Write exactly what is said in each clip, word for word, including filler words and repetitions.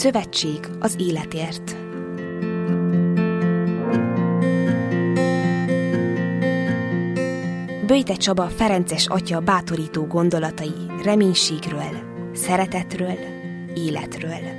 Szövetség az életért. Böjte Csaba ferences atya bátorító gondolatai reménységről, szeretetről, életről.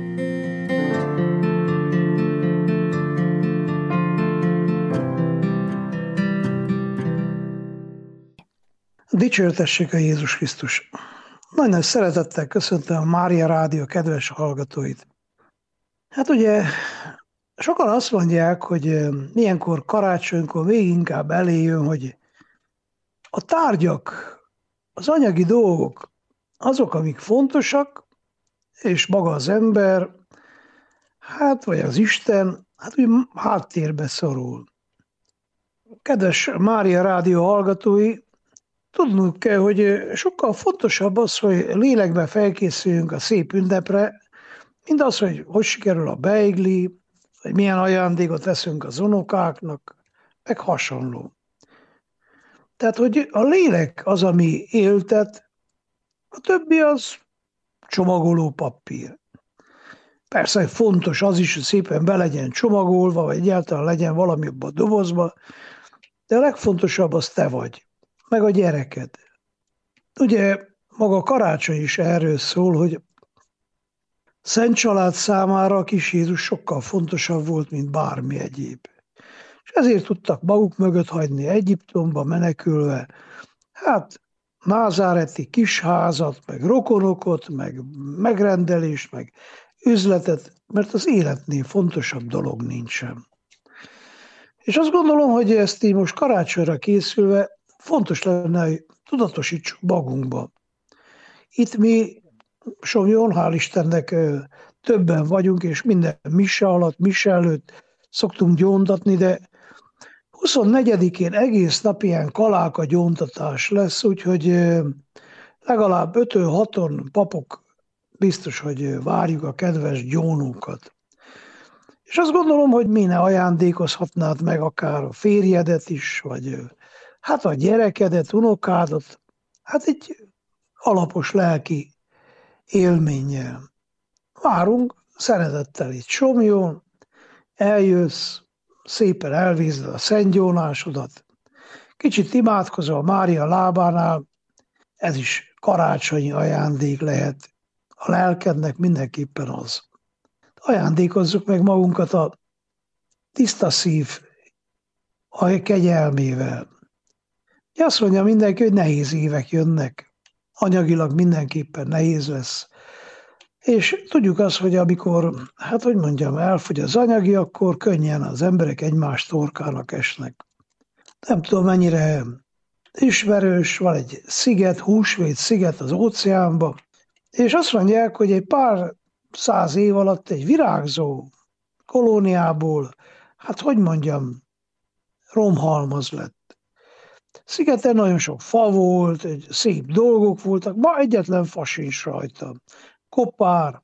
Dicsértessék a Jézus Krisztus! Nagy nagy szeretettel köszöntöm a Mária Rádió kedves hallgatóit. Hát ugye sokan azt mondják, hogy ilyenkor karácsonykor még inkább eléjön, hogy a tárgyak, az anyagi dolgok, azok, amik fontosak, és maga az ember, hát vagy az Isten, hát úgy háttérbe szorul. Kedves Mária Rádió hallgatói, tudnunk kell, hogy sokkal fontosabb az, hogy lélekben felkészüljünk a szép ünnepre, mint az, hogy hogy sikerül a beigli, vagy milyen ajándékot veszünk az unokáknak, meg hasonló. Tehát, hogy a lélek az, ami éltet, a többi az csomagoló papír. Persze, hogy fontos az is, hogy szépen be legyen csomagolva, vagy egyáltalán legyen valami abban a dobozba, de a legfontosabb az te vagy, meg a gyereked. Ugye maga a karácsony is erről szól, hogy Szent Család számára a kis Jézus sokkal fontosabb volt, mint bármi egyéb. És ezért tudtak maguk mögött hagyni Egyiptomba menekülve, hát názáreti kisházat, meg rokonokot, meg megrendelést, meg üzletet, mert az életnél fontosabb dolog nincsen. És azt gondolom, hogy ezt így most karácsonyra készülve fontos lenne, hogy tudatosítsuk magunkba. Itt mi, Somjon, hál' Istennek többen vagyunk, és minden mise alatt, mise előtt szoktunk gyóntatni, de huszonnegyedikén egész nap ilyen kalálka gyóntatás lesz, úgyhogy legalább ötön-haton papok biztos, hogy várjuk a kedves gyónunkat. És azt gondolom, hogy mi ne ajándékozhatnád meg akár a férjedet is, vagy hát a gyerekedet, unokádat, hát egy alapos lelki élménnyel. Várunk szeretettel itt Somjon, eljössz, szépen elvízed a szentgyónásodat, kicsit imádkozol Mária lábánál, ez is karácsonyi ajándék lehet. A lelkednek mindenképpen az. Ajándékozzuk meg magunkat a tiszta szív, a kegyelmével. Azt mondja mindenki, hogy nehéz évek jönnek. Anyagilag mindenképpen nehéz lesz. És tudjuk azt, hogy amikor, hát hogy mondjam, elfogy az anyagi, akkor könnyen az emberek egymás torkának esnek. Nem tudom, mennyire ismerős, van egy sziget, húsvét sziget az óceánban, és azt mondják, hogy egy pár száz év alatt egy virágzó kolóniából, hát hogy mondjam, romhalmaz lett. Szigeten nagyon sok fa volt, szép dolgok voltak, ma egyetlen fa sincs rajta. Kopár.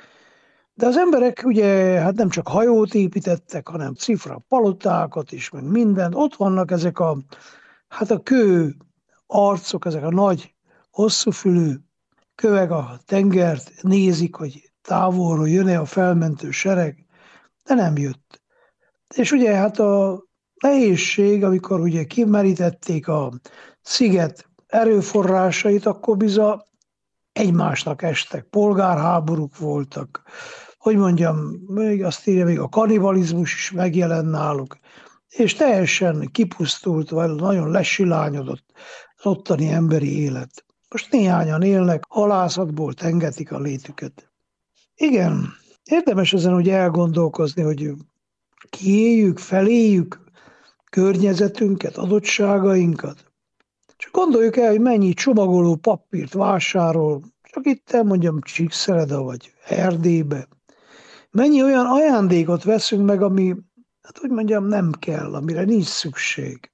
De az emberek ugye hát nem csak hajót építettek, hanem cifra palotákat is, meg minden. Ott vannak ezek a, hát a kő arcok, ezek a nagy, hosszúfülű kövek a tengert, nézik, hogy távolról jön-e a felmentő sereg, de nem jött. És ugye hát a nehézség, amikor ugye kimerítették a sziget erőforrásait, akkor bizony egymásnak estek, polgárháborúk voltak. Hogy mondjam, még azt írja, még a kannibalizmus is megjelent náluk, és teljesen kipusztult, vagy nagyon lesilányodott az ottani emberi élet. Most néhányan élnek, halászatból tengetik a létüket. Igen, érdemes ezen úgy elgondolkozni, hogy kiéljük, feléljük környezetünket, adottságainkat. Csak gondoljuk el, hogy mennyi csomagoló papírt vásárol, csak itt mondjam Csíkszereda vagy Erdélybe. Mennyi olyan ajándékot veszünk meg, ami, hát hogy mondjam, nem kell, amire nincs szükség.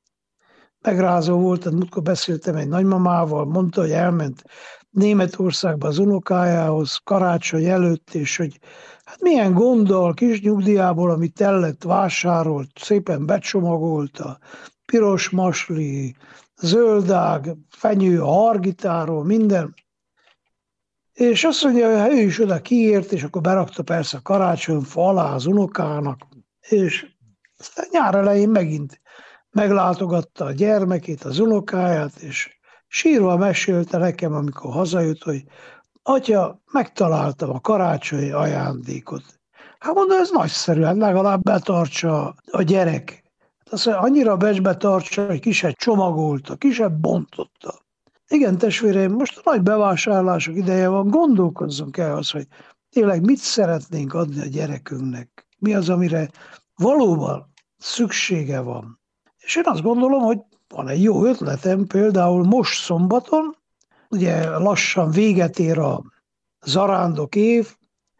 Megrázó volt, amikor beszéltem egy nagymamával, mondta, hogy elment Németországba az unokájához karácsony előtt, és hogy hát milyen gonddal, kis nyugdíjából, amit tellett, vásárolt, szépen becsomagolta, piros masli, zöldág, fenyő a hargitáról, minden. És azt mondja, hogy ő is oda kiért, és akkor berakta persze a karácsonyfa alá az unokának, és aztán nyár elején megint meglátogatta a gyermekét, az unokáját, és sírva mesélte nekem, amikor hazajött, hogy atya, megtaláltam a karácsonyi ajándékot. Hát mondom, ez nagyszerű, hát legalább betartsa a gyerek. Azt mondja, annyira becsbe tartsa, hogy ki se csomagolta, ki se bontotta. Igen, testvéreim, most a nagy bevásárlások ideje van, gondolkozzunk el az, hogy tényleg mit szeretnénk adni a gyerekünknek. Mi az, amire valóban szüksége van. És én azt gondolom, hogy van egy jó ötletem, például most szombaton, ugye lassan véget ér a zarándok év,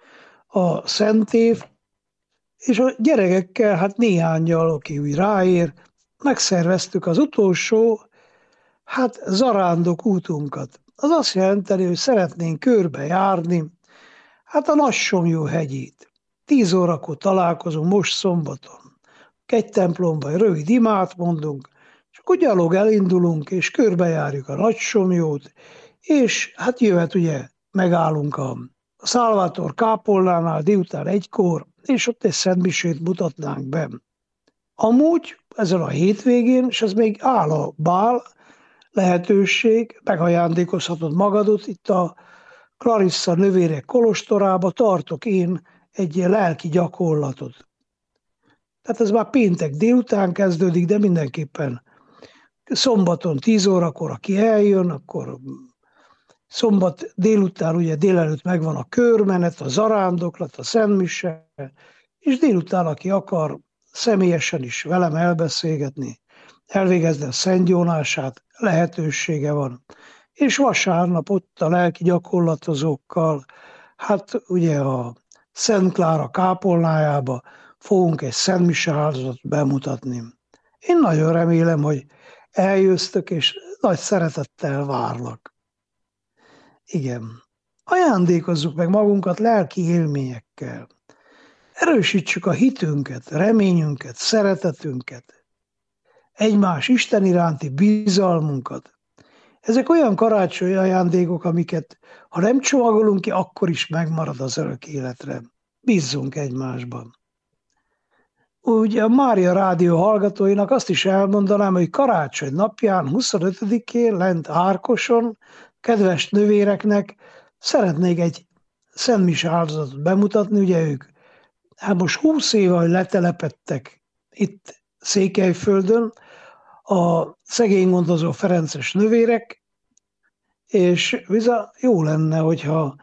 a szent év, és a gyerekekkel, hát néhánnyal, aki úgy ráér, megszerveztük az utolsó, hát zarándok útunkat. Az azt jelenti, hogy szeretnénk körbe járni, hát a Nagysomlyó hegyét. Tíz órakor találkozunk most szombaton. Egy templomban rövid imát mondunk, és akkor gyalog elindulunk, és körbejárjuk a Nagysomlyót, és hát jöhet ugye, megállunk a Szálvátor kápolnánál délután egykor, és ott egy szentmisét mutatnánk be. Amúgy ezen a hétvégén, és ez még áll a bál lehetőség, megajándékozhatod magadot, itt a Clarissa nővérek kolostorába tartok én egy lelki gyakorlatot. Tehát ez már péntek délután kezdődik, de mindenképpen szombaton tíz órakor, aki eljön, akkor szombat délután, ugye délelőtt megvan a körmenet, a zarándoklat, a szentmise, és délután, aki akar személyesen is velem elbeszélgetni, elvégezni a szentgyónását, lehetősége van. És vasárnap ott a lelki gyakorlatozókkal, hát ugye a Szent Klára kápolnájába fogunk egy szentmise áldozatot bemutatni. Én nagyon remélem, hogy eljöztök, és nagy szeretettel várlak. Igen. Ajándékozzuk meg magunkat lelki élményekkel. Erősítsük a hitünket, reményünket, szeretetünket, egymás Isten iránti bizalmunkat. Ezek olyan karácsonyi ajándékok, amiket ha nem csomagolunk ki, akkor is megmarad az örök életre. Bízzunk egymásban. Úgy a Mária Rádió hallgatóinak azt is elmondanám, hogy karácsony napján, huszonötödikén lent Árkoson, kedves nővéreknek szeretnék egy szentmise áldozatot bemutatni, ugye ők hát most húsz éve, hogy letelepedtek itt Székelyföldön, a szegény gondozó ferences nővérek, és viza jó lenne, hogyha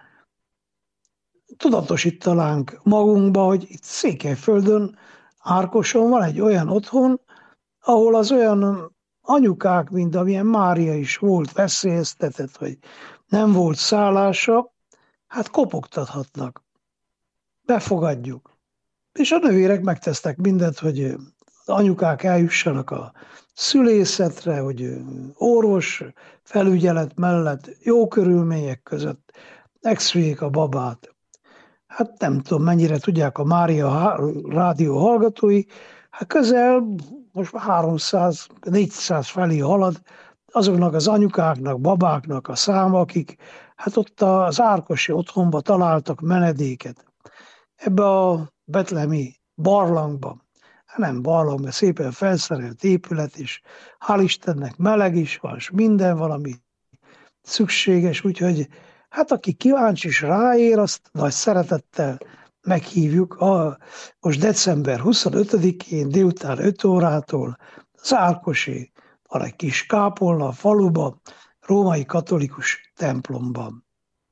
tudatosítanánk magunkba, hogy itt Székelyföldön, Árkoson van egy olyan otthon, ahol az olyan anyukák, mint amilyen Mária is volt veszélyeztetett, hogy nem volt szállása, hát kopogtathatnak. Befogadjuk. És a nővérek megtesznek mindent, hogy az anyukák eljussanak a szülészetre, hogy orvos felügyelet mellett jó körülmények között megszüljék a babát. Hát nem tudom, mennyire tudják a Mária Rádió hallgatói, hát közel, most már háromszáz-négyszáz felé halad azoknak az anyukáknak, babáknak a száma, akik hát ott az árkosi otthonba találtak menedéket. Ebbe a betlehemi barlangba, hát nem barlang, mert szépen felszerelt épület is, hál' Istennek meleg is van, és minden valami szükséges, úgyhogy hát aki kíváncsi is ráér, azt nagy szeretettel meghívjuk a, most december huszonötödikén délután öt órától az Árkosi, van egy kis kápolna a faluba, római katolikus templomban.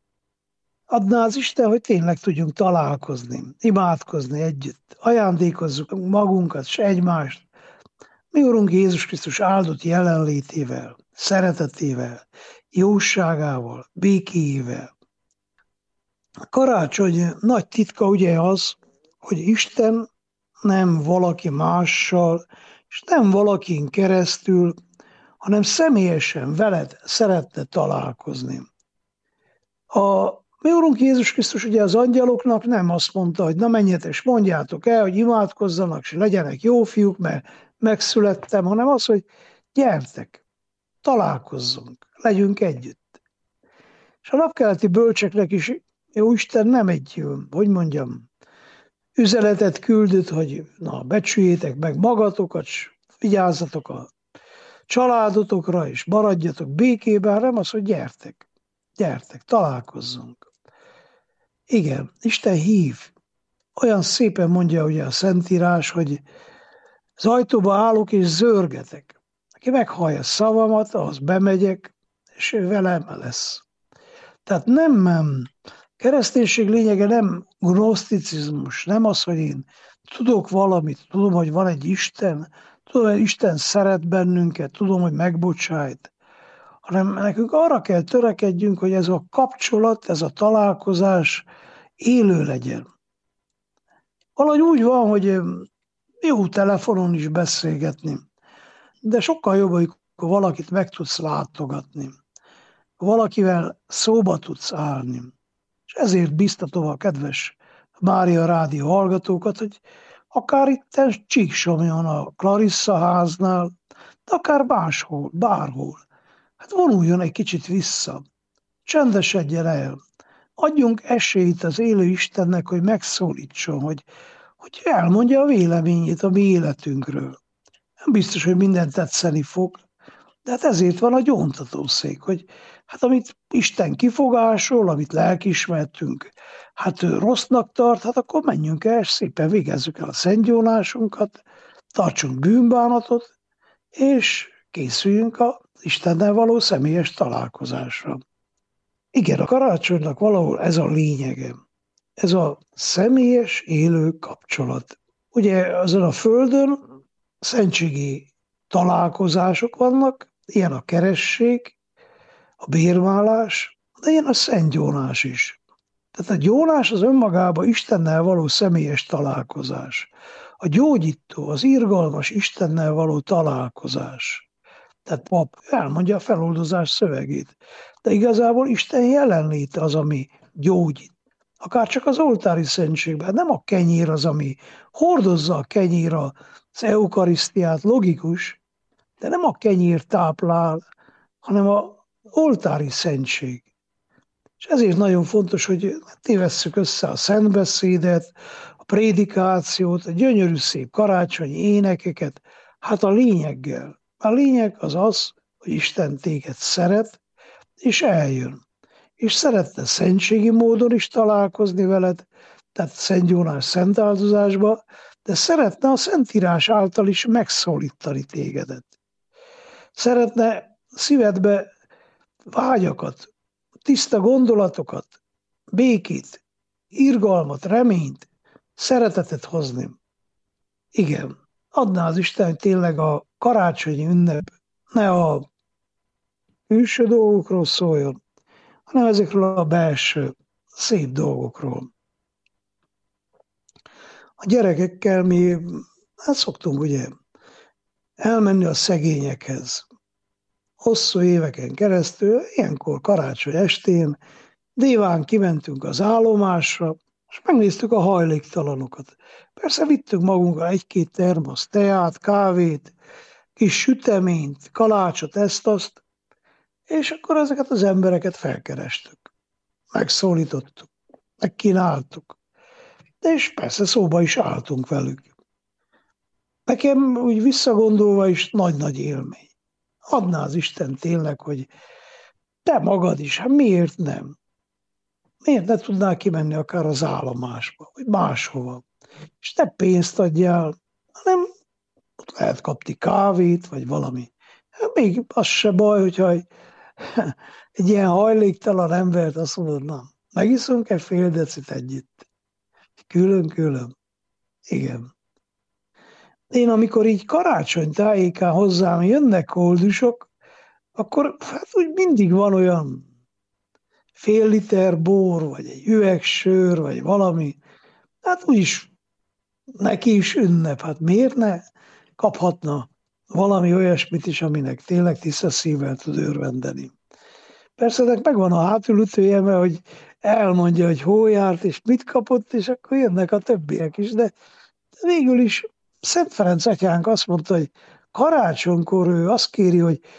Adná az Isten, hogy tényleg tudjunk találkozni, imádkozni együtt, ajándékozzuk magunkat és egymást, mi Urunk Jézus Krisztus áldott jelenlétével, szeretetével, jóságával, békéjével. A karácsony nagy titka ugye az, hogy Isten nem valaki mással, és nem valakin keresztül, hanem személyesen veled szeretne találkozni. A mi Urunk Jézus Krisztus ugye az angyaloknak nem azt mondta, hogy na menjetek, és mondjátok el, hogy imádkozzanak, és legyenek jó fiúk, mert megszülettem, hanem az, hogy gyertek, találkozzunk, legyünk együtt. És a napkeleti bölcseknek is jó Isten nem egy, hogy mondjam, üzenetet küldött, hogy na, becsüljétek meg magatokat, s vigyázzatok a családotokra, és maradjatok békében, hanem az, hogy gyertek, gyertek, találkozzunk. Igen, Isten hív. Olyan szépen mondja ugye a Szentírás, hogy az ajtóba állok és zörgetek. Aki meghallja szavamat, ahhoz bemegyek, és ő velem lesz. Tehát nem, nem kereszténység lényege nem gnoszticizmus, nem az, hogy én tudok valamit, tudom, hogy van egy Isten, tudom, hogy Isten szeret bennünket, tudom, hogy megbocsájt, hanem nekünk arra kell törekedjünk, hogy ez a kapcsolat, ez a találkozás élő legyen. Valahogy úgy van, hogy jó telefonon is beszélgetni, de sokkal jobb, hogy valakit meg tudsz látogatni, valakivel szóba tudsz állni. És ezért biztatom a kedves Mária Rádió hallgatókat, hogy akár itt Csíksomjon a Clarissa háznál, de akár máshol, bárhol. Hát vonuljon egy kicsit vissza, csendesedjen el, adjunk esélyt az élő Istennek, hogy megszólítson, hogy, hogy elmondja a véleményét a mi életünkről. Nem biztos, hogy minden tetszeni fog, de hát ezért van a gyóntatószék, hogy hát amit Isten kifogásol, amit lelkiismertünk, hát ő rossznak tart, hát akkor menjünk el, és szépen végezzük el a szentgyónásunkat, tartsunk bűnbánatot, és készüljünk az Istennel való személyes találkozásra. Igen, a karácsonynak valahol ez a lényege. Ez a személyes, élő kapcsolat. Ugye azon a földön szentségi találkozások vannak, ilyen a keresség, a bérmálás, de ilyen a szentgyónás is. Tehát a gyónás az önmagában Istennel való személyes találkozás. A gyógyító, az irgalmas Istennel való találkozás. Tehát pap elmondja a feloldozás szövegét. De igazából Isten jelenléte az, ami gyógyít. Akár csak az oltári szentségben. Nem a kenyér az, ami hordozza a kenyér az eukarisztiát, logikus, de nem a kenyér táplál, hanem az oltári szentség. És ezért nagyon fontos, hogy tévesszük össze a szentbeszédet, a prédikációt, a gyönyörű szép karácsonyi énekeket, hát a lényeggel. A lényeg az az, hogy Isten téged szeret, és eljön. És szeretne szentségi módon is találkozni veled, tehát szentgyónás, szentáldozásba, de szeretne a Szentírás által is megszólítani tégedet. Szeretne szívedbe vágyakat, tiszta gondolatokat, békét, irgalmat, reményt, szeretetet hozni. Igen, adná az Isten, hogy tényleg a karácsonyi ünnep ne a külső dolgokról szóljon, hanem ezekről a belső, szép dolgokról. A gyerekekkel mi hát szoktunk ugye elmenni a szegényekhez. Hosszú éveken keresztül, ilyenkor karácsony estén, délván kimentünk az állomásra, és megnéztük a hajléktalanokat. Persze vittünk magunkkal egy-két termosz teát, kávét, kis süteményt, kalácsot, ezt-azt, és akkor ezeket az embereket felkerestük. Megszólítottuk, megkínáltuk, és persze szóba is álltunk velük. Nekem úgy visszagondolva is nagy-nagy élmény. Adná az Isten tényleg, hogy te magad is, hát miért nem? Miért ne tudnál kimenni akár az állomásba, vagy máshova? És ne pénzt adjál, hanem ott lehet kapni kávét, vagy valami. Még az se baj, hogyha egy, egy ilyen hajléktalan embert azt mondod, na, megiszunk egy fél decit együtt. Külön-külön. Igen. Én amikor így karácsony tájékán hozzám jönnek koldusok, akkor hát úgy mindig van olyan fél liter bor, vagy egy üveg sör, vagy valami. Hát úgyis neki is ünnep. Hát miért ne kaphatna valami olyasmit is, aminek tényleg tiszta szívvel tud örvendeni. Persze ennek megvan a hátulütője, mert hogy elmondja, hogy hol járt, és mit kapott, és akkor jönnek a többiek is. De végül is Szent Ferenc atyánk azt mondta, hogy karácsonykor ő azt kéri, hogy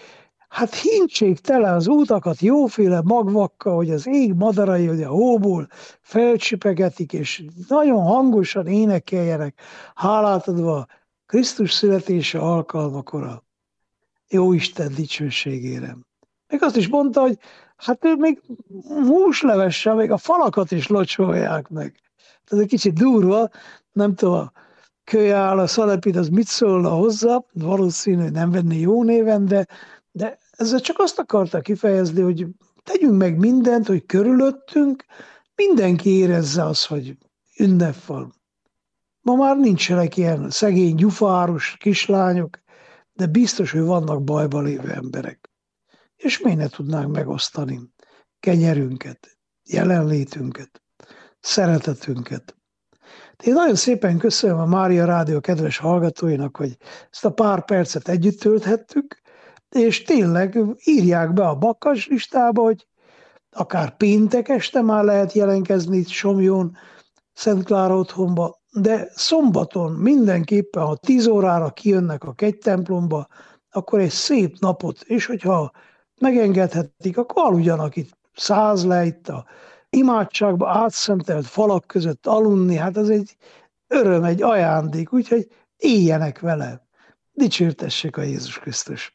Hát hintsék tele az útakat jóféle magvakkal, hogy az ég madarai, hogy a hóból felcsipegetik, és nagyon hangosan énekeljenek, hálát adva Krisztus születése alkalmakor a Jóisten dicsőségére. Meg azt is mondta, hogy hát ő még húslevessel, még a falakat is locsolják meg. Ez egy kicsit durva, nem tudom, a kölyál, a szalepid, az mit szólna hozzá, valószínű, hogy nem venni jó néven, de, de ezzel csak azt akarta kifejezni, hogy tegyünk meg mindent, hogy körülöttünk mindenki érezze azt, hogy ünnep van. Ma már nincsenek ilyen szegény, gyufáros kislányok, de biztos, hogy vannak bajba lévő emberek. És miért ne tudnánk megosztani kenyerünket, jelenlétünket, szeretetünket. Én nagyon szépen köszönöm a Mária Rádió kedves hallgatóinak, hogy ezt a pár percet együtt tölthettük, és tényleg írják be a bakkas listába, hogy akár péntek este már lehet jelentkezni itt Somjón, Szent Klára otthonba, de szombaton mindenképpen, ha tíz órára kijönnek a kegytemplomba, akkor egy szép napot, és hogyha megengedhetik, akkor aludjanak itt száz le itt a imádságba, átszentelt falak között aludni, hát az egy öröm, egy ajándék, úgyhogy éljenek vele. Dicsértessék a Jézus Krisztus!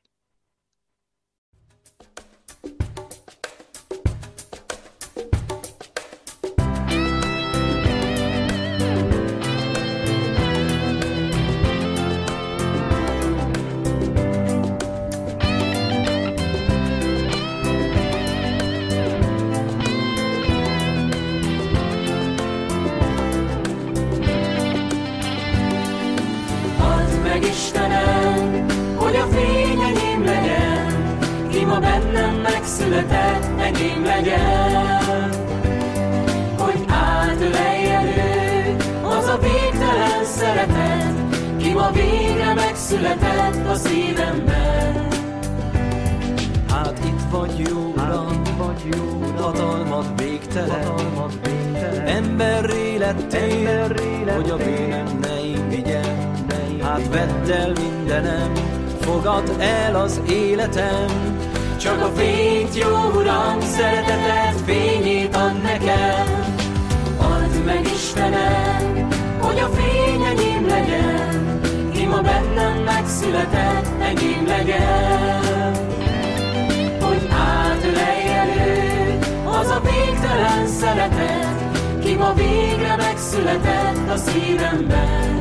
Született, enyém legyen, hogy átöleljen ő, az a végtelen szeretet, ki ma végre megszületett a szívemben. Hát itt vagy jó Uram, hatalmad végtelen, emberré lettél, hogy a bűnöm ne invigyen. Hát vedd el mindenem, fogadd el az életem. Csak a fényt, jó Uram, szereteted fényét ad nekem. Add meg Istenem, hogy a fény enyém legyen, ki ma bennem megszületett, enyém legyen. Hogy átöleljen ő, az a végtelen szeretet, ki ma végre megszületett a szívemben.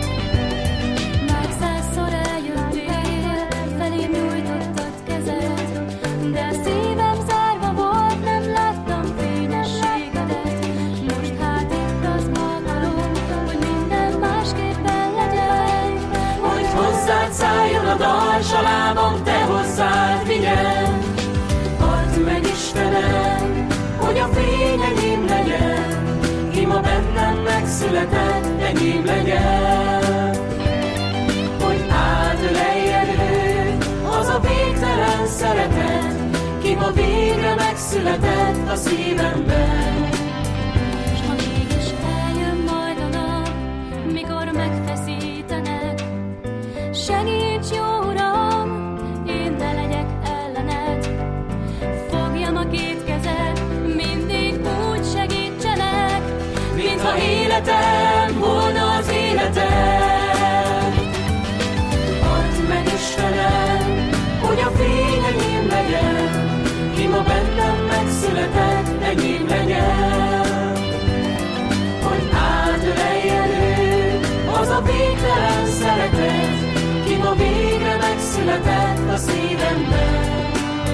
Szálljon a dal, s a lábam te hozzád vigyem. Add meg Istenem, hogy a fény enyém legyen, ki ma bennem megszületett, enyém legyen. Hogy átöleljen ő, az a végtelen szeretet, ki ma végre megszületett a szívemben. S ha mégis eljön majd a nap, mikor megfeszítenek, segíts, jó Uram, én ne legyek ellened. Fogjam a két kezed, mindig úgy segítsenek, mintha életem volna az életed. Add meg Istenem, hogy a fény enyém legyen, ki ma bennem megszületett, enyém legyen. Hogy átöleljen ő, az a végtelen szeretet, ki ma végre megszületett a szívemben.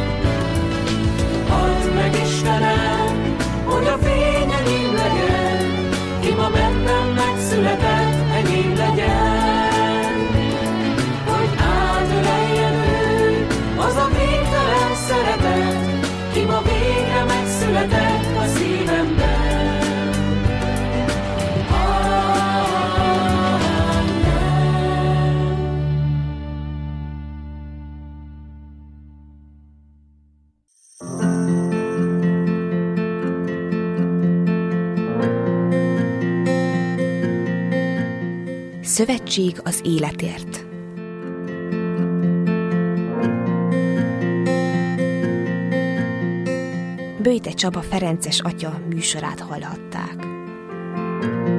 Add meg Istenem, hogy a fény enyém legyen, ki ma bennem megszületett, enyém legyen. Hogy átöleljen ő, az a végtelen szeretet, ki ma végre megszületett a szívemben. Szövetség az életért. Böjte Csaba ferences atya műsorát hallhatták.